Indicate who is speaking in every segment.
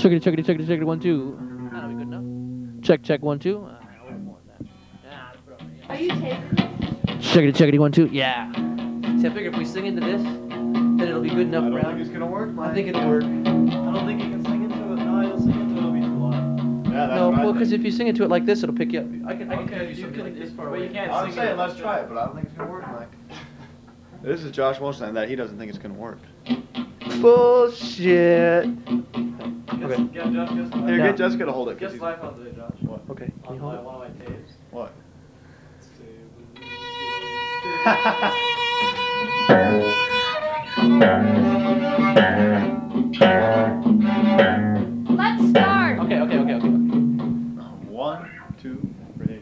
Speaker 1: Chickity, chickity, chickity, chickity, 1, 2. That'll be good enough. Check, check, 1, 2. A little more than that.
Speaker 2: Are you taping this?
Speaker 1: Chickity, chickity, 1, 2. Yeah. See, I figure if we sing into this, then it'll be good enough.
Speaker 3: I don't think it's gonna work, Mike.
Speaker 1: I think it'll work.
Speaker 4: I don't think you can sing into it. No, you'll sing into it. It'll be too loud.
Speaker 3: Yeah, that's
Speaker 1: No,
Speaker 3: what I
Speaker 1: well,
Speaker 3: think.
Speaker 1: because if you sing into it like this, it'll pick you up. I can
Speaker 4: Okay,
Speaker 1: give you
Speaker 4: you
Speaker 1: something
Speaker 4: can
Speaker 1: like this far
Speaker 4: but
Speaker 1: away.
Speaker 4: you can't
Speaker 3: I'm
Speaker 4: sing
Speaker 3: saying
Speaker 4: it.
Speaker 3: let's try it, but I don't think it's gonna work, Mike. This is Josh Wolf saying that he doesn't think it's gonna work. Bullshit.
Speaker 1: Okay.
Speaker 4: Get Jeff,
Speaker 3: Here,
Speaker 1: No.
Speaker 3: get Jessica to hold it. 'cause
Speaker 4: Guess
Speaker 3: he's-
Speaker 4: life out there, Josh.
Speaker 3: What?
Speaker 1: Okay. Can
Speaker 4: On
Speaker 1: you hold
Speaker 4: my,
Speaker 1: it?
Speaker 4: one of my tapes.
Speaker 3: What?
Speaker 2: Let's start.
Speaker 1: Okay, okay, okay, okay.
Speaker 3: 1, 2, 3.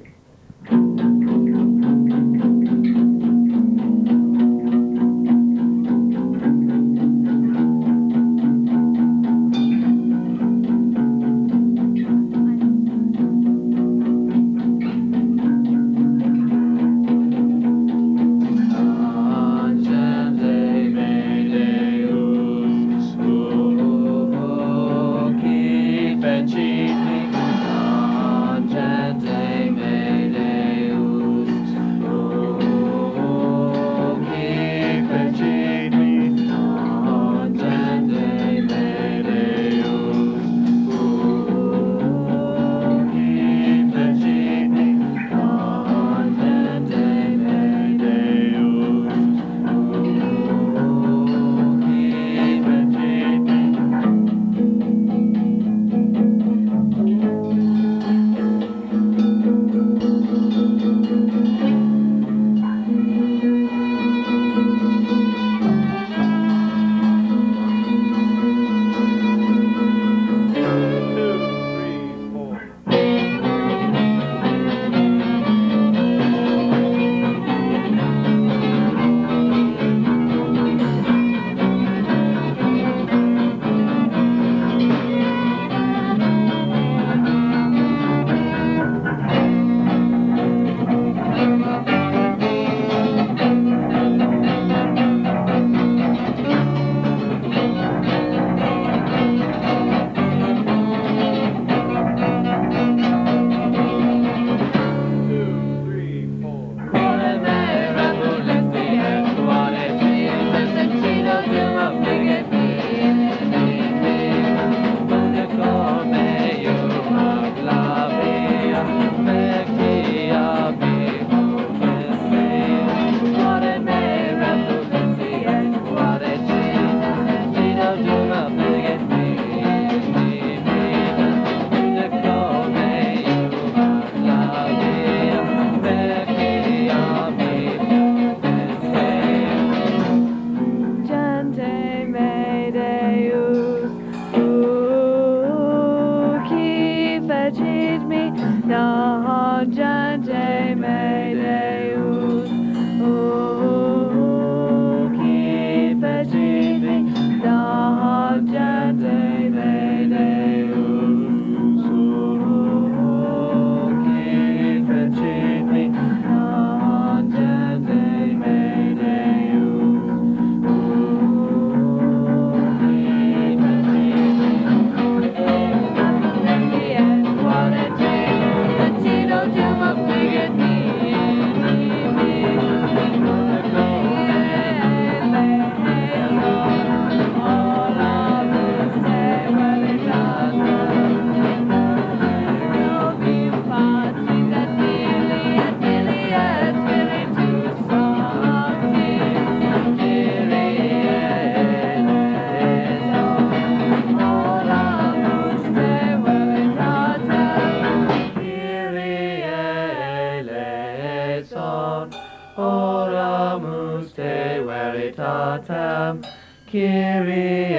Speaker 1: Kyrie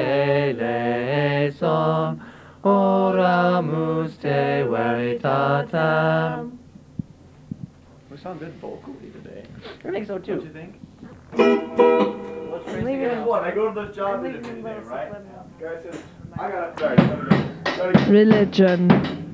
Speaker 1: eleison, oramus te veritatem.
Speaker 3: We sounded vocally today.
Speaker 1: I think so
Speaker 4: What you
Speaker 1: too.
Speaker 4: think?
Speaker 3: Guess what? I go to this job interview today, right? Guy says, I got it. Sorry,
Speaker 2: Religion.